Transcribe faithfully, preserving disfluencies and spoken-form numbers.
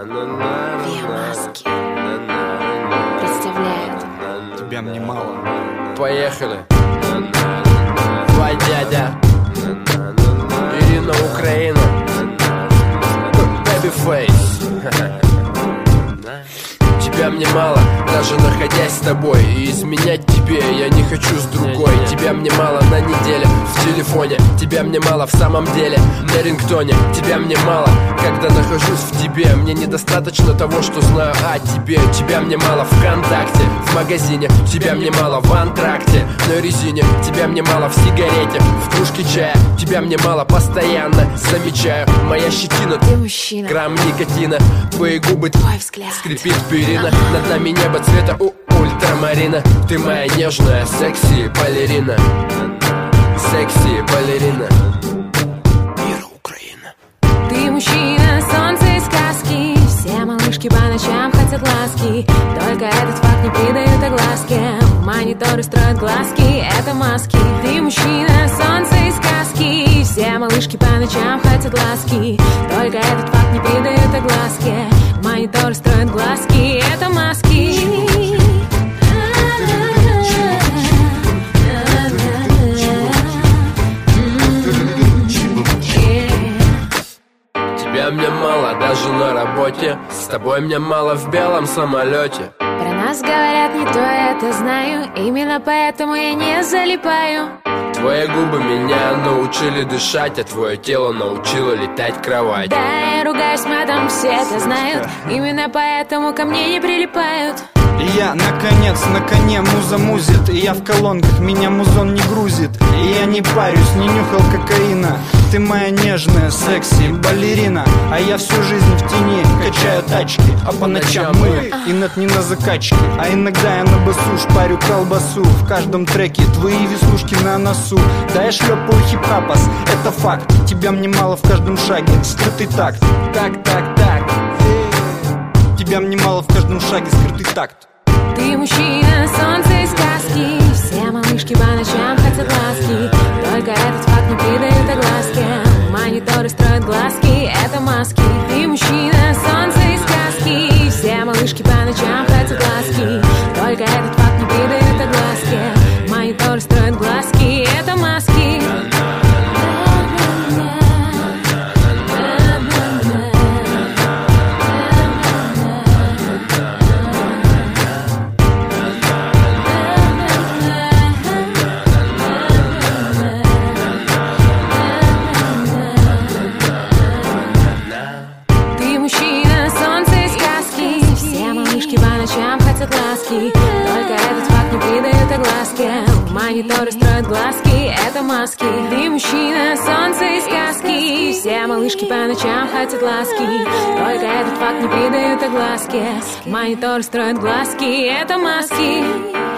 Виамаски представляет Тебя мне мало. Поехали. Твой дядя Ирина, Украина. Babyface. Тебя мне мало, даже находясь с тобой. И изменять тебе я не хочу с другой. Тебя мне мало на неделе в телефоне. Тебя мне мало в самом деле на рингтоне. Тебя мне мало, когда нахожусь в тебе. Мне недостаточно того, что знаю о тебе. Тебя мне мало ВКонтакте, в магазине. Тебя мне мало в антракте, на резине. Тебя мне мало в сигарете, в кружке чая. Тебя мне мало постоянно, замечаю. Моя щетина, Ты мужчина, грамм никотина. Твои губы, твой взгляд скрипит перина. Над нами небо цвета у ультрамарина. Ты моя нежная, секси балерина. Секси балерина. Мир, Украина. Ты мужчина, солнце и сказки. Все малышки по ночам хотят ласки. Только этот факт не придают огласке. Мониторы строят глазки, это маски. Ты мужчина, солнце и сказки. Все малышки по ночам хотят ласки. Только этот факт не придают огласке. Мониторы строят глазки, это маски. Тебя мне мало даже на работе. С тобой мне мало в белом самолете. Про нас говорят не то, я это знаю. Именно поэтому я не залипаю. Твои губы меня научили дышать, а твое тело научило летать в кровать. Да, я ругаюсь матом, все это знают. Именно поэтому ко мне не прилипают. И я, наконец, на коне муза музит. И я в колонках, меня музон не грузит. И я не парюсь, не нюхал кокаина. Ты моя нежная, секси балерина. А я всю жизнь в тени качаю тачки. А по ночам мы, и нет не на закачке. А иногда я на басу шпарю колбасу. В каждом треке твои веснушки на носу. Да я шлепаю хип-хапас, это факт. Тебя мне мало в каждом шаге, скрытый такт. Так, так, так. Тебя мне мало в каждом шаге, скрытый такт. Ты мужчина, солнце и сказки. Все малышки по ночам хотят ласки. Только этот факт не придают огласке. Мониторы строят глазки, это маски. Ты мужчина, солнце и сказки. Все малышки по ночам хотят ласки. Только этот факт не придают огласке. Мониторы строят глазки, это маски. Только этот факт не придает огласке. Мониторы строят глазки, это маски. Ты мужчина, солнце и сказки. Все малышки по ночам хотят ласки. Только этот факт не придает огласке. Мониторы строят глазки, это маски.